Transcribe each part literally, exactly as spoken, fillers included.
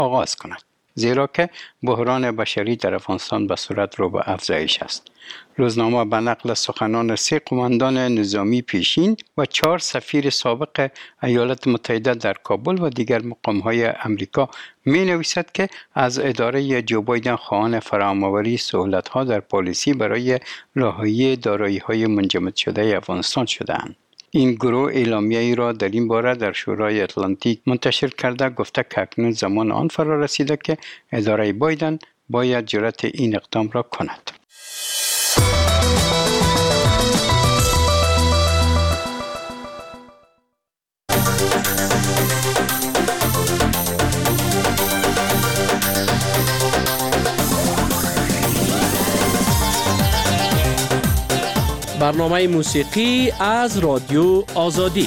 آغاز کند. زیرا که بحران بشری در افغانستان به صورت رو به افزایش است. روزنامه به نقل سخنان سه قماندان نظامی پیشین و چهار سفیر سابق ایالات متحده در کابل و دیگر مقام‌های امریکا می نویسد که از اداره جو بایدن خواهان فراهم‌آوری سهولت‌ها در پالیسی برای رهایی دارایی‌های منجمد شده افغانستان شده‌اند. این گروه اعلامیه‌ای را در این باره در شورای اتلانتیک منتشر کرده گفته که اکنون زمان آن فرا رسیده که اداره بایدن باید جرأت این اقدام را کند. برنامه موسیقی از رادیو آزادی.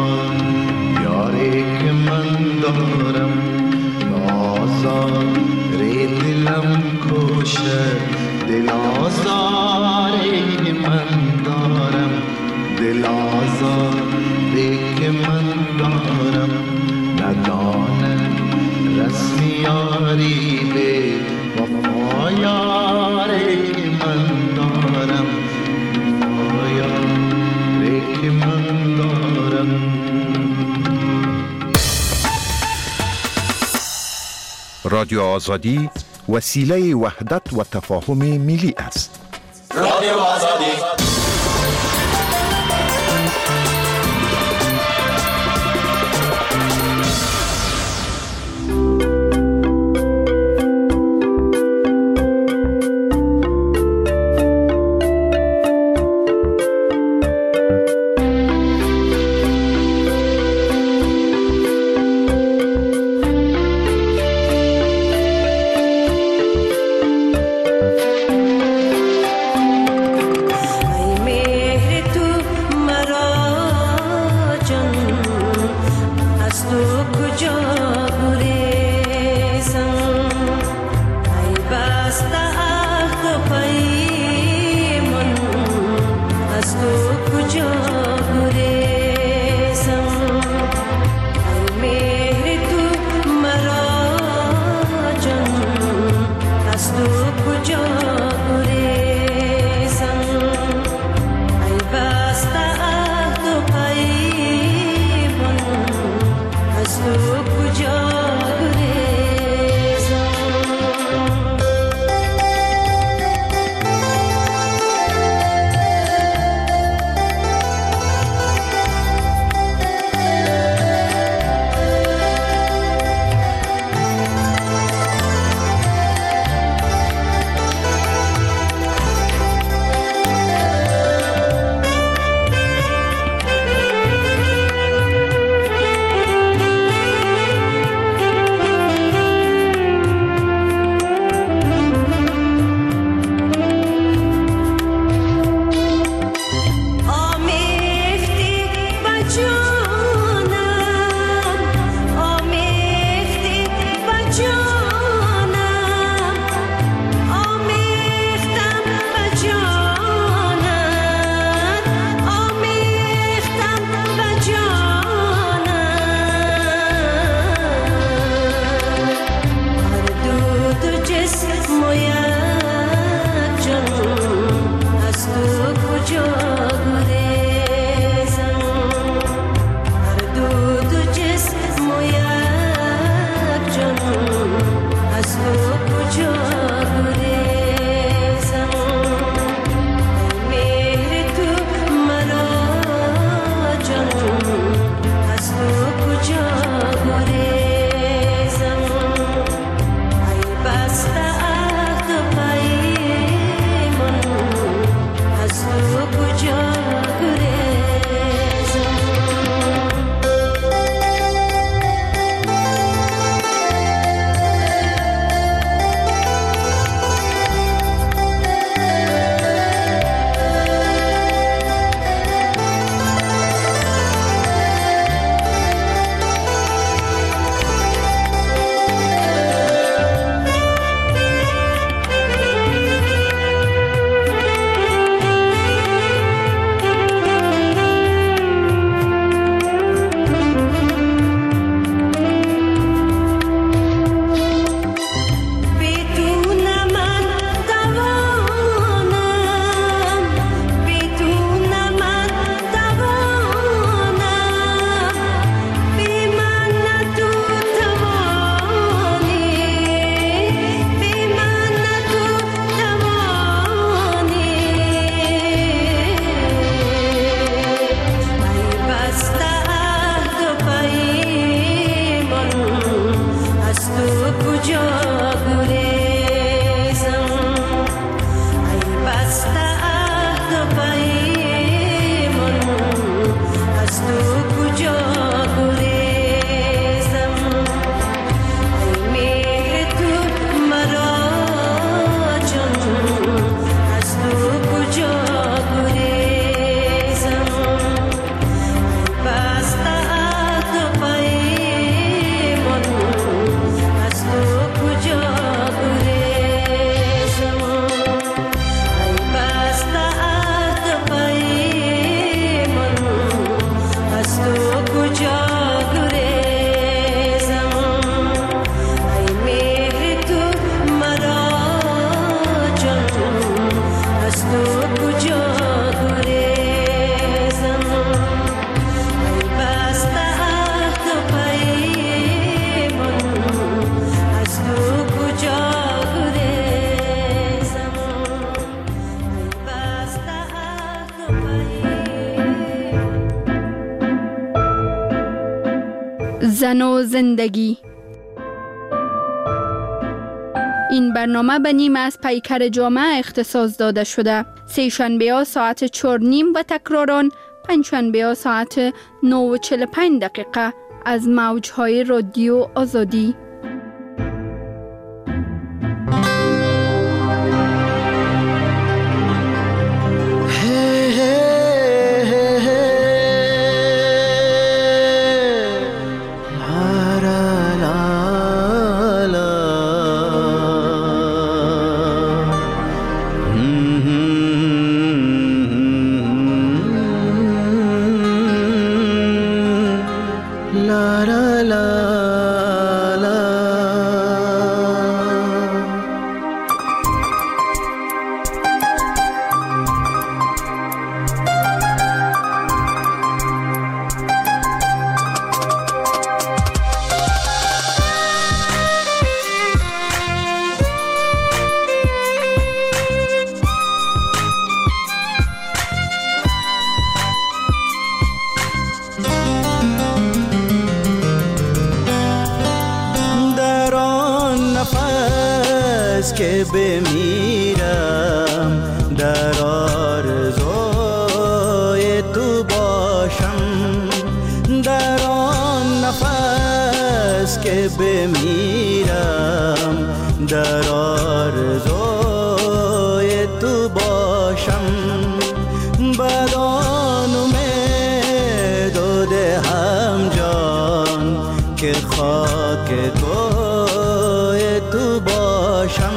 یاری که من دارم بازم باشه دل آزاری من دارم، دل آزاری که من دارم، ندانه رسمی یاری به وفا یاری که من دارم، وفا یاری که من دارم. رادیو آزادی وسیله وحدت و تفاهم ملی است. رادیو آزادی. زن و زندگی. این برنامه به نیم از پیکر جامعه اختصاص داده شده. سه شنبه ها ساعت چهار نیم و تکراران پنج شنبه ها ساعت نه و چهل و پنج دقیقه از موجهای رادیو آزادی. که بمیرم در آرزوی تو باشم، در آن نفس که بمیرم در آرزوی تو باشم، بدان امید و دهم جان که خاک کوی تو باشم،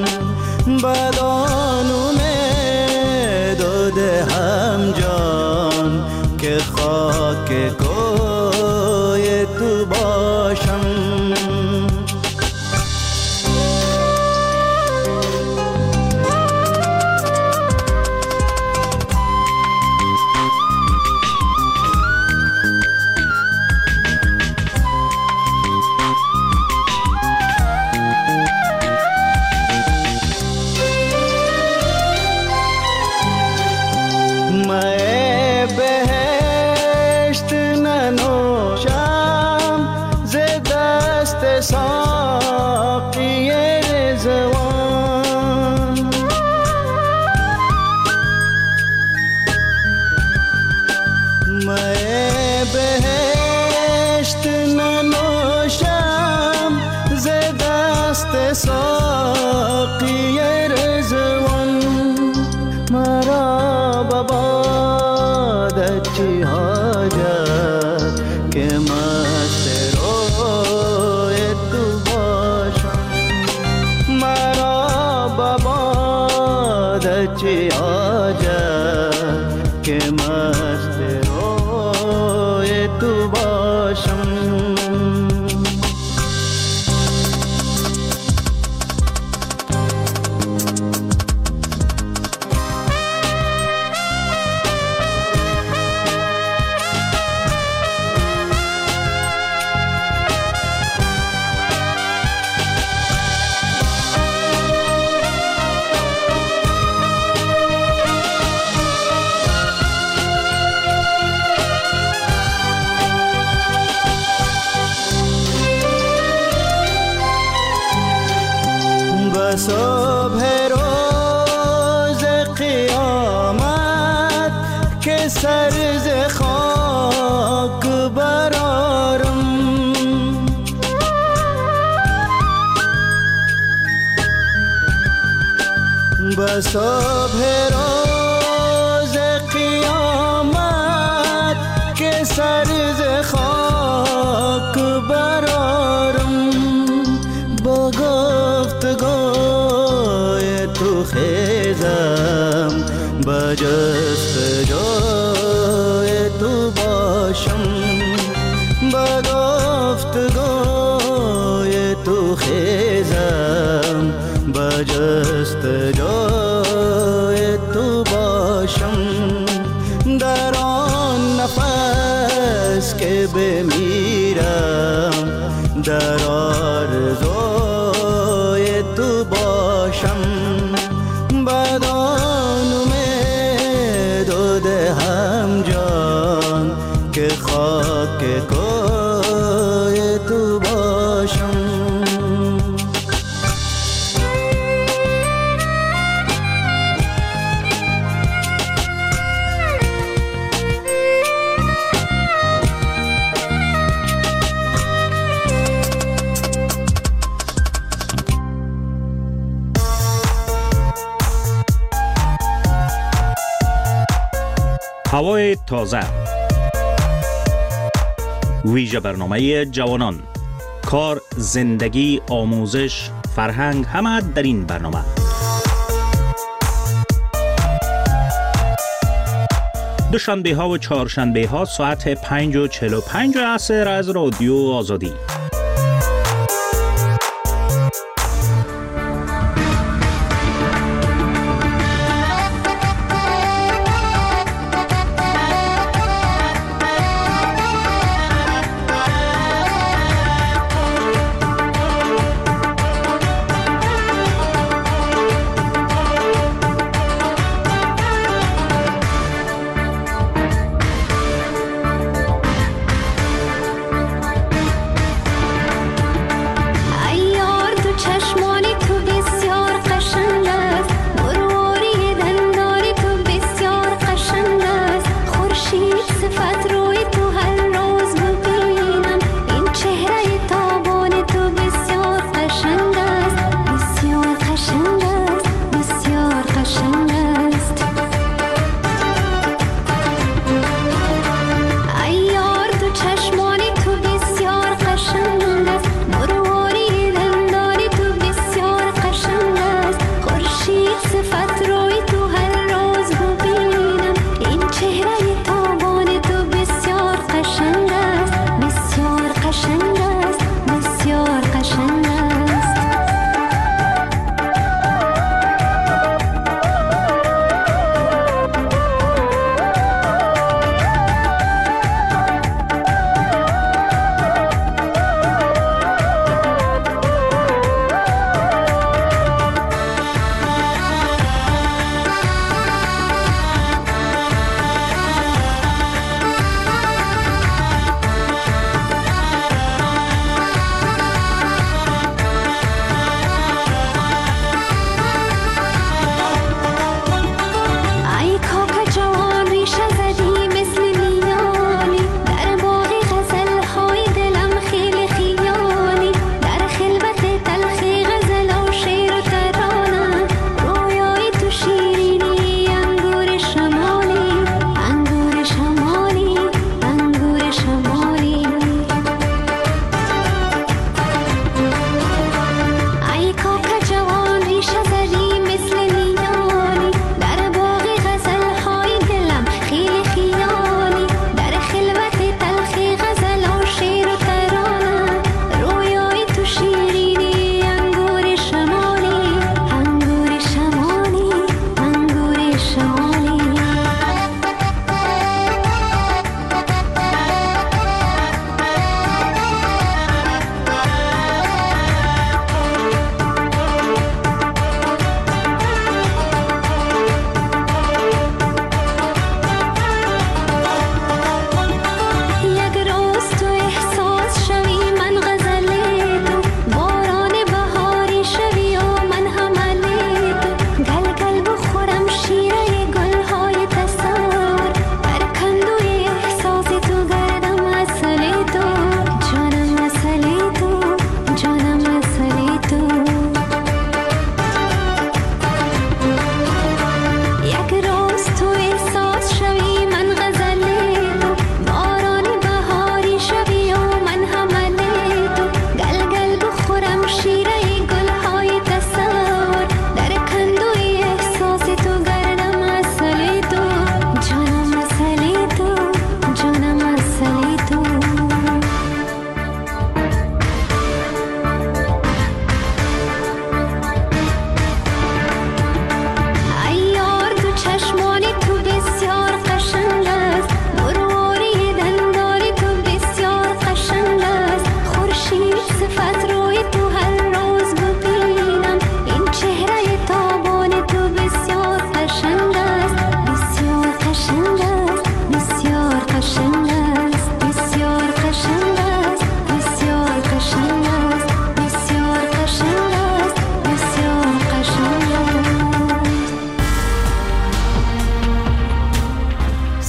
بدان امید و دهم جان که خاک کوی تو باشم. ساقی رضوان مرا ببادت چی حاجت که مست روی تو باشم، مرا ببادت چی حاجت که مست روی تو باشم. صبح روز قیامت که سر ز خاک برارم، به صبح روز قیامت که سر ز خاک برارم، با گفتگوی تو خیزم با جستجوی تو باشم، با گفتگوی تو خیزم با جستجوی تو باشم، در آن نفس که بمیرم در آرزوی تو باشم، بدان امید و دهم جان که خاک کوی تو باشم. هوای تازه، ویژه برنامه جوانان، کار، زندگی، آموزش، فرهنگ، همه در این برنامه. دوشنبه ها و چهارشنبه ها ساعت پنج و چهل و پنج عصر از رادیو آزادی.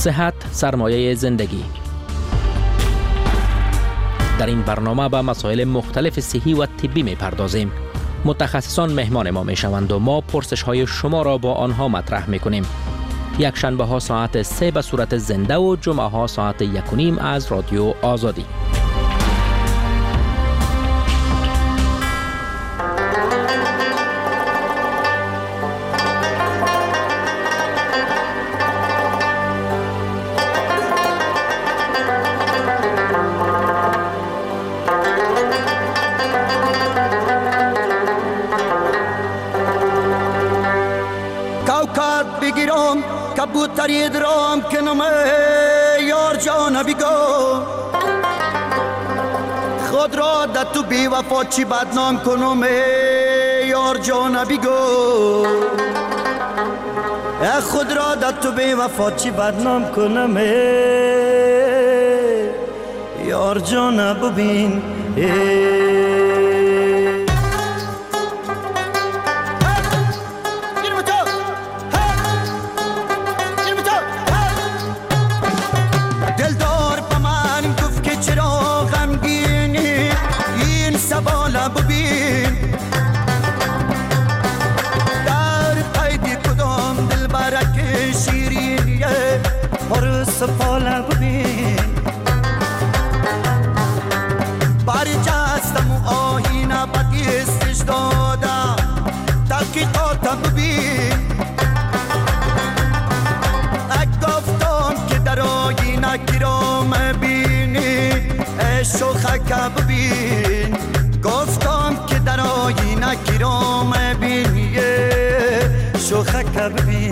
صحت سرمایه زندگی. در این برنامه به مسائل مختلف صحی و طبی می پردازیم. متخصصان مهمان ما می شوند و ما پرسش های شما را با آنها مطرح می کنیم. یک شنبه ها ساعت سه به صورت زنده و جمعه ها ساعت یک و نیم از رادیو آزادی. کبوتری درام کنم یار جان بیگو خود را در تو بی وفا چی بدنام کنم یار جان بیگو خود را در تو بی وفا چی بدنام کنم یار جان ببین سپالا ببین باری جستم و آهینا بدیستش دادم تحقیقاتا ببین گفتم که در آهینا کرام بینی شوخک ببین گفتم که در آهینا کرام بینی شوخک ببین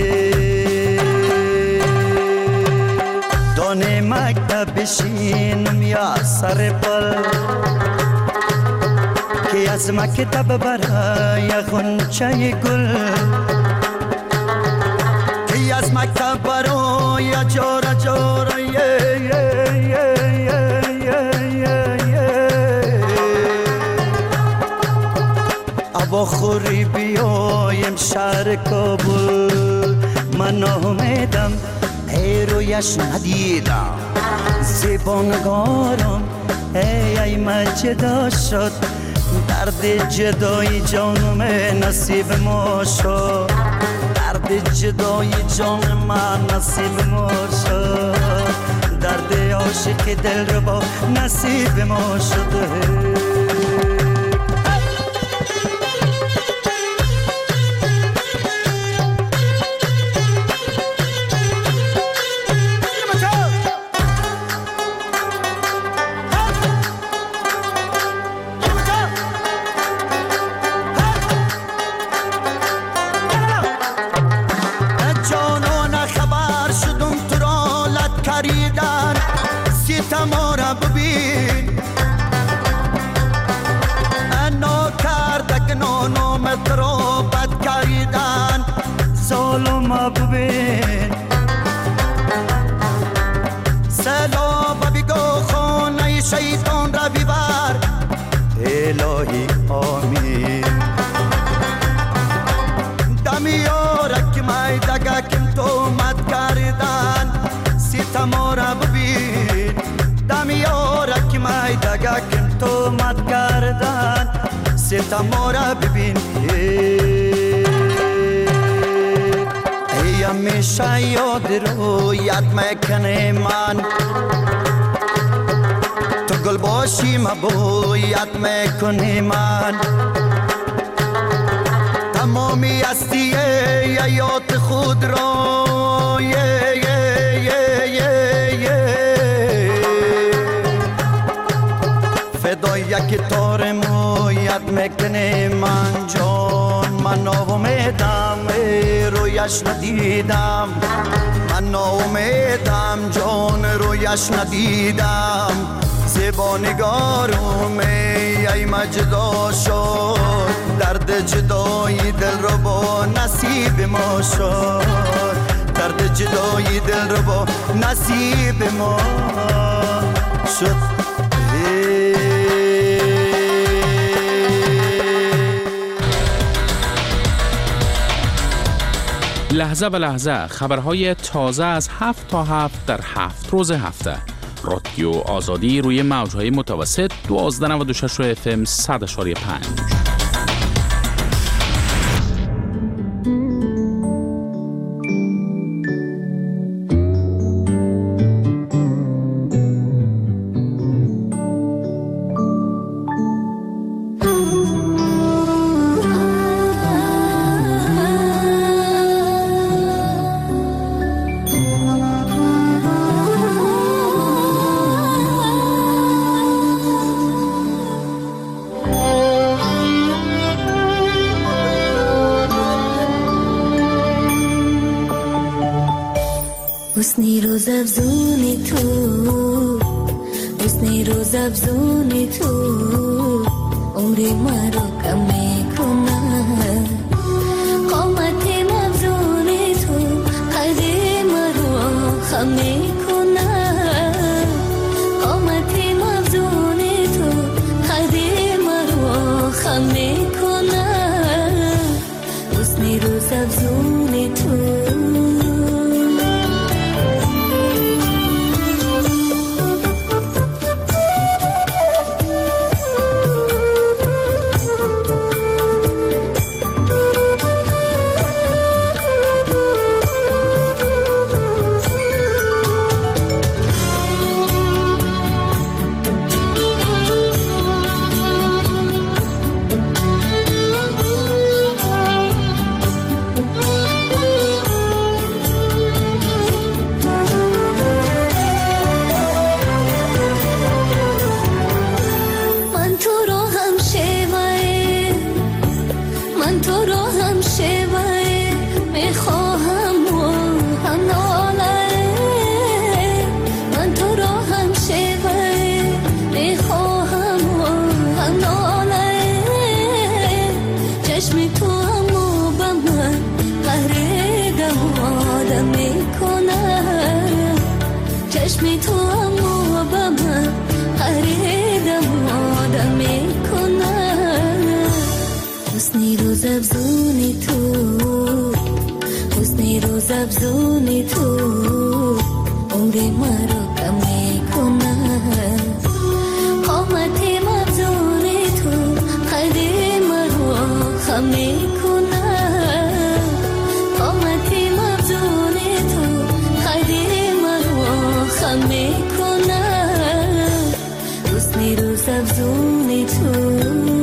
دانه مکتب بشینم یا سر پل که از مکتب برای غنچه گل که از مکتب برای جارا جارا ابا خوری بیایم شهر کابل من آمدم رویش ندیدم زبانگارم ای ای من جدا شد درد جدای جانم نصیب ما شد درد جدای جان من نصیب ما شد درد عاشق دل رو با نصیب ما شده شیطان را بیبر الهی آمین دمیارک مای دگا کم تو مد کردن ستما را ببین دمیارک مای دگا کم تو مد کردن ستما را ببین ای همیشه یاد رو یاد میکنه من گل باشی مبویت میکنی من تمامی هستی حیات خود را یه یه یه یه یه فدای یک تار مویت میکنی من جان من آمیدم رویش ندیدم من آمیدم جان رویش ندیدم زبانگارم ای مجدا شد درد جدای دل رو با نصیب ما شد درد جدای دل رو با نصیب ما شد لحظه به لحظه خبرهای تازه از هفت تا هفت در هفت روز هفته. رادیو آزادی روی موجهای متوسط دوازده نود و شش اف ام صد و پنج. حسنی روز افزونی تو، حسنی روز افزونی تو، عمری مرا کم میکنه. قامت افزونی تو، قدی مرا خم میکنه. قامت افزونی تو، قدی مرا خم میکنه. حسنی روز افزونی تو. حسنی روز افزونی تو، حسنی روز افزونی تو، عمری مرا کم میکنه. قامت افزونی تو، قدی مرا خم میکنه. قامت افزونی تو، قدی مرا خم میکنه. حسنی روز افزونی تو.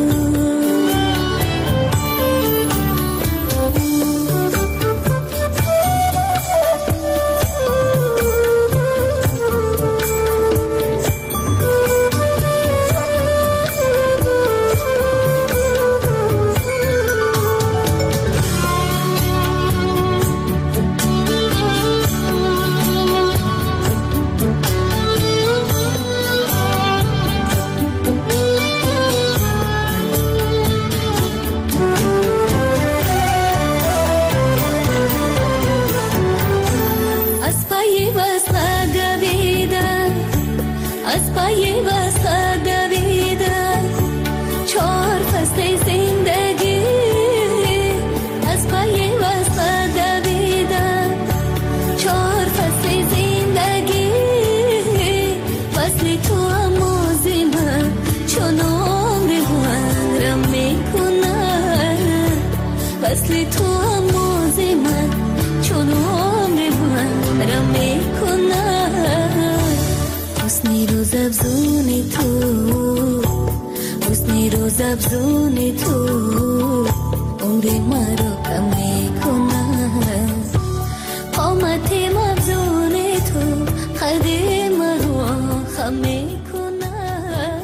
وصل تو آموزی من چون عمر من را میکنه. حسنی روز افزونی تو، حسنی روز افزونی تو، عمری مرا کم میکنه. قامت افزونی تو، قدی مرا خم میکنه.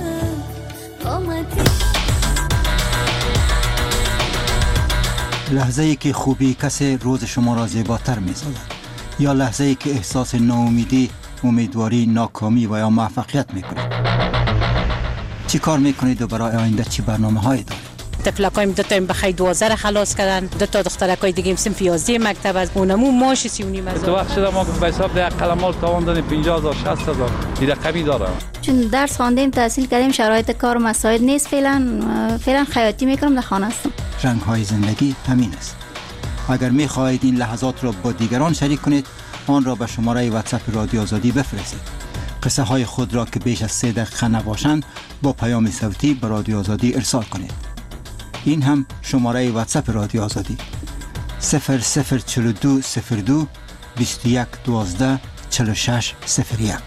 قامت لحظه ای که خوبی کسی روز شما را زیباتر می سازد، یا لحظه ای که احساس ناامیدی، امیدواری، ناکامی و یا موفقیت می کنید. چی کار می کنید و برای آینده چی برنامه هایی دارید؟ تفلکایم دو تا بخیر دوازده خلاص کردن، دو تا دخترکای دیگه صنف یازده مکتب از اونمو ماش سی و نیم هزار. تو وقت شده ما به حساب ده قلمال تاوان دادیم پنجاه هزار شصت هزار این رقمی داره. چون درس خواندیم تحصیل کردیم شرایط کار مساعد نیست، فعلا فعلا خیاطی میکنم در خانه هستم. رنگ های زندگی همین است. اگر می خواهید این لحظات را با دیگران شریک کنید، آن را به شماره واتساپ رادیو آزادی بفرستید. قصه های خود را که بیش از سه دقیقه نباشند با پیام صوتی به رادیو آزادی ارسال کنید. این هم شماره واتساپ رادیو آزادی صفر صفر چهل و دو صفر دو بیست و یک دوازده چهل و شش صفر یک.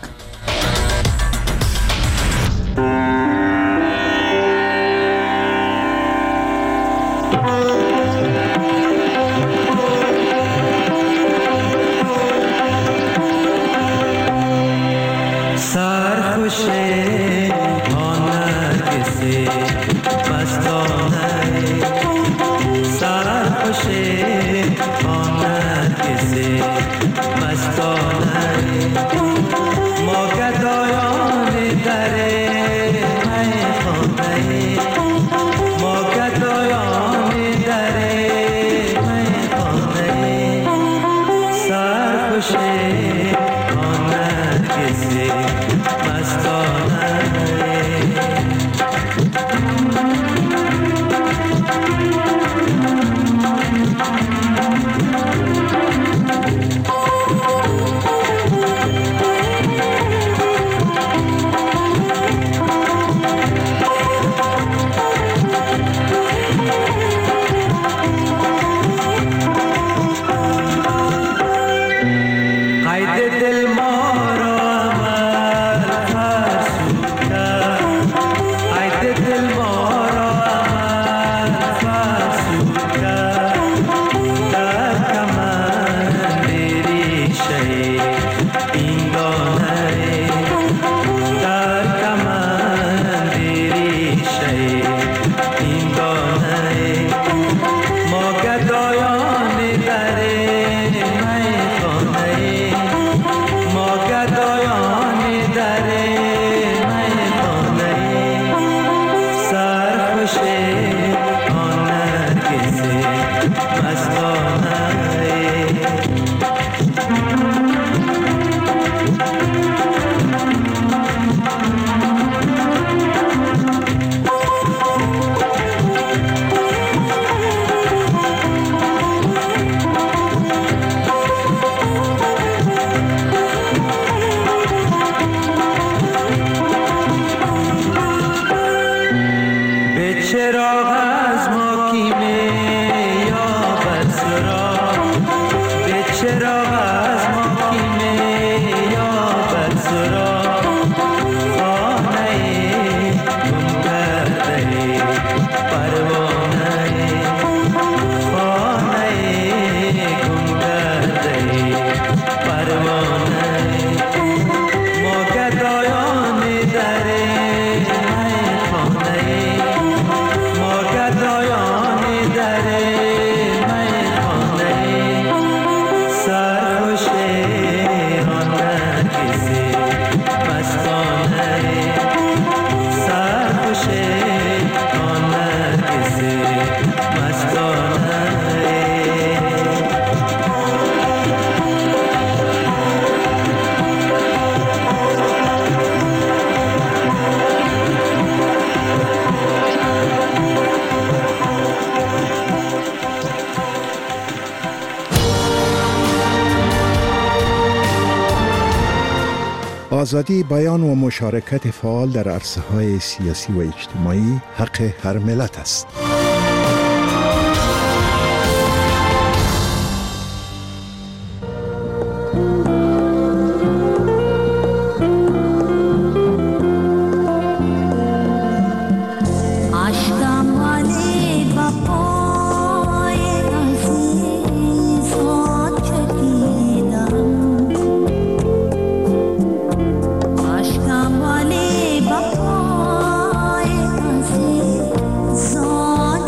آزادی بیان و مشارکت فعال در عرصه‌های سیاسی و اجتماعی حق هر ملت است. Son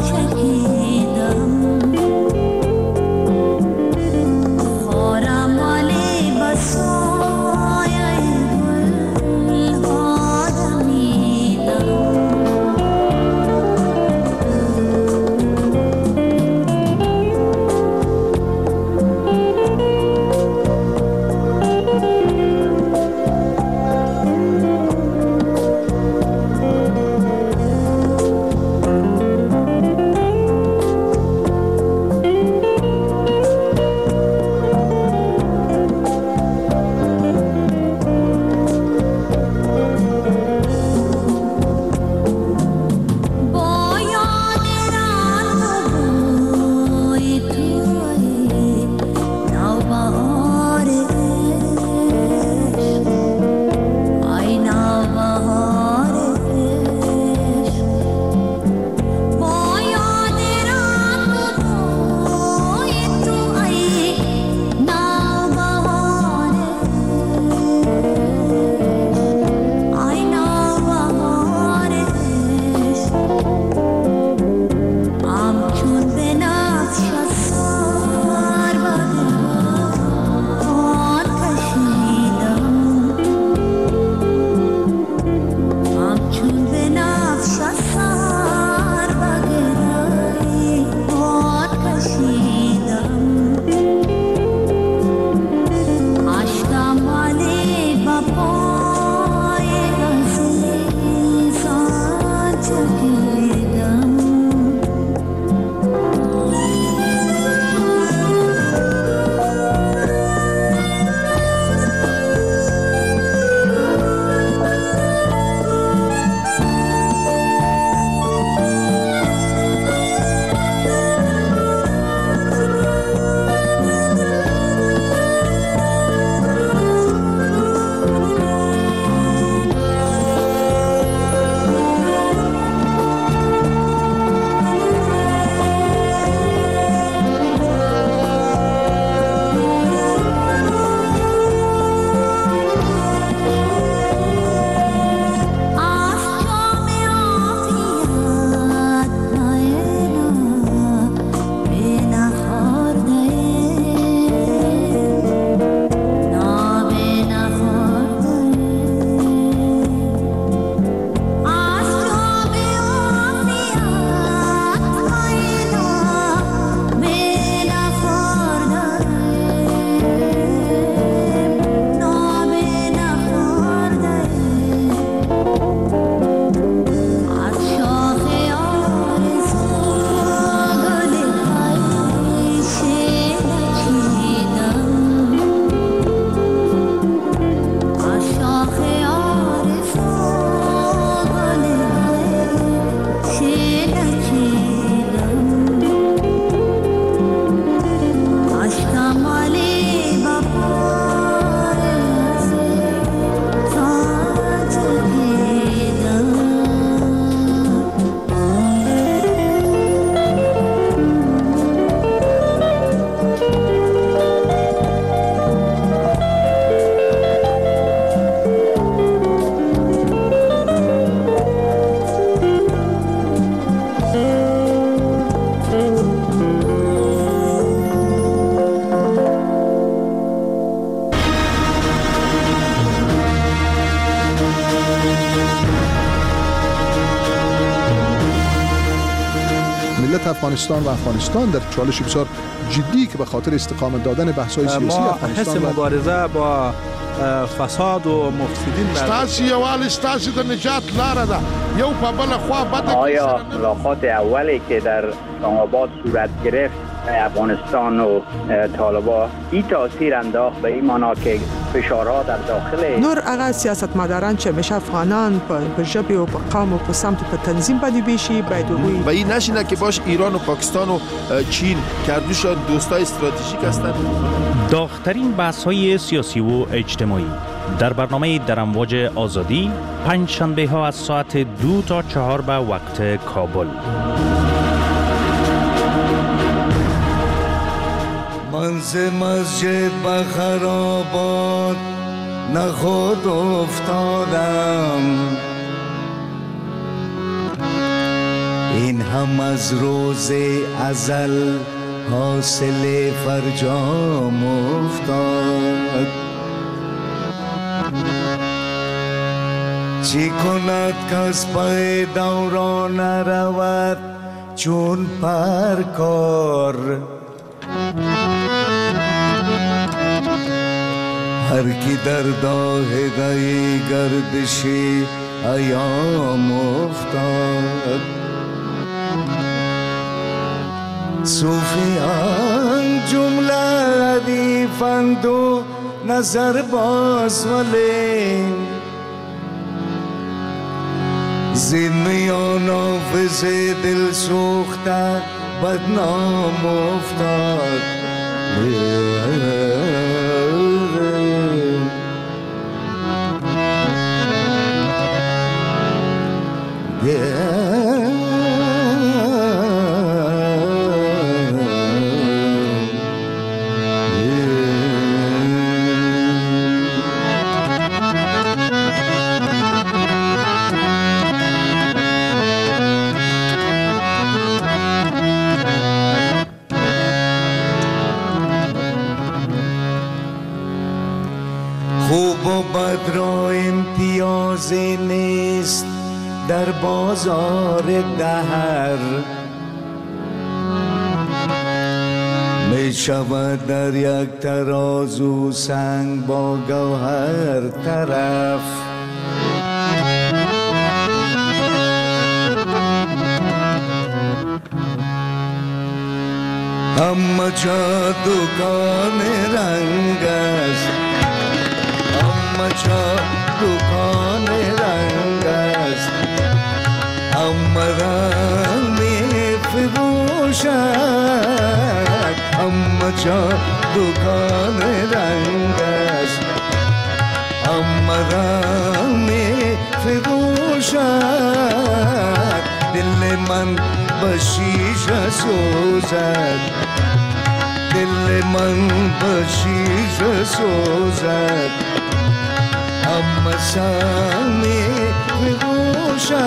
افغانستان و افغانستان در چالش بسیار جدی که به خاطر استقامت دادن بحث‌های سیاسی افغانستان حس مبارزه با فساد و مفسدین ستاسو یوال ستاسو د نجات لاره ده یو په بل خوا بده. آیا ملاقات اولی که در اسلام آباد صورت گرفت افغانستان و طالبان این تاثیر انداخت به این معنا که فشارها در داخل نور هغه سیاستمداران چې همیشه افغانان په ژبه او په قوم او په سمت په تنظیم باندې بیشي باید وګوري و این نشینه که باش ایران و پاکستان و چین کردوش دوستای استراتژیک هستند. داغ‌ترین بحث‌های سیاسی و اجتماعی در برنامه در امواج آزادی پنج شنبه ها از ساعت دو تا چهار به وقت کابل. من ز مسجد به خرابات نخود افتادم، این هم از روز ازل حاصل فرجام افتاد. چی کند کس پای دوران رود چون پرکار، هر کی در داهده گردشی ایام افتاد. صوفیان جمله ردیفند و نظر باز ولی زین میان آفز دل سوخته بدنام افتاد. خوب و بد را امتیازی نیست در بازار دهر، می شود در یک ترازو سنگ با گوهر طرف. همه جا دکان رنگ است، همه جا دکان رنگ است، همه رنگ می فروشد. همه جا دکان رنگ است، همه رنگ می فروشد. دل من به شیشه سوزد، دل من به شیشه سوزد. همه سر می بگوشد،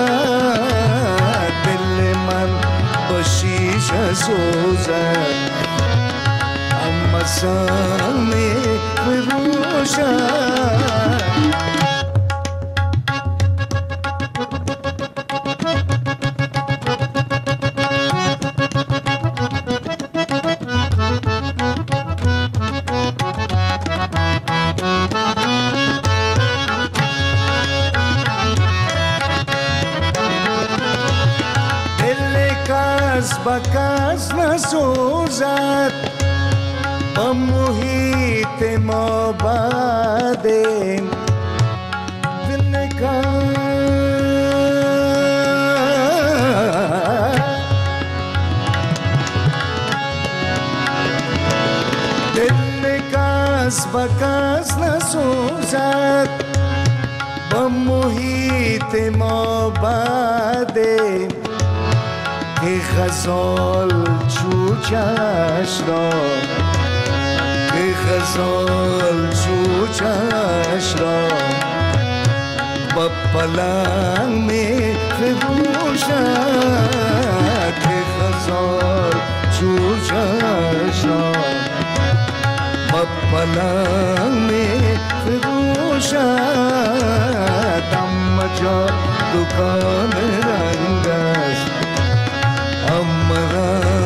دل من به شیشه سوزد. همه سر می بگوشد. بکس نسوزد با محیط ما بعدیم. دل کس بکس نسوزد با محیط ما بعدیم. ای غزال چوچش را، ای غزال چوچش را با پلنگ می فروشد. ای غزال چوچش را با پلنگ می فروشد. همه جا دکان رنگ است، همه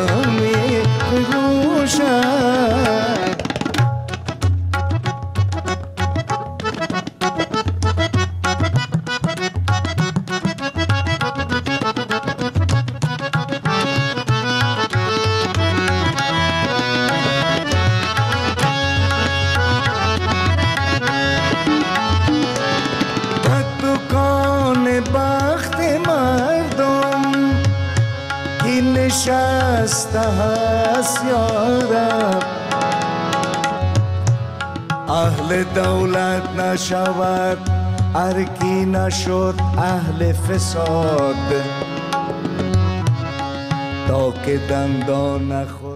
است یارم اهل دولت نشود ارکی نشد اهل فساد تا که دندان نخورد